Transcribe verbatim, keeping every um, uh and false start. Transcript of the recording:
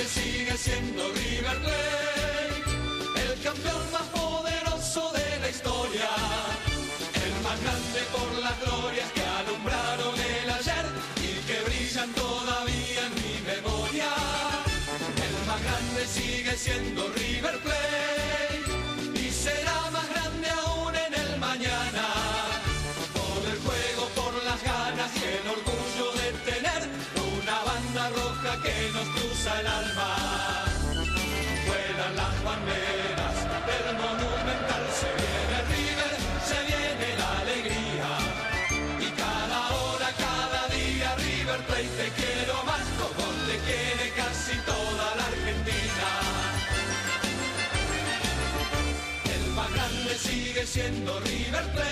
sigue siendo River Plate, el campeón más poderoso de la historia, el más grande por las glorias que alumbraron el ayer y que brillan todavía en mi memoria. El más grande sigue siendo River Plate y será más grande aún en el mañana, por el juego, por las ganas y el orgullo de tener una banda roja que nos cruza el alma. Vuelan las banderas del Monumental, se viene River, se viene la alegría, y cada hora, cada día River Plate te quiero más, como te quiere casi toda la Argentina. El más grande sigue siendo River Plate.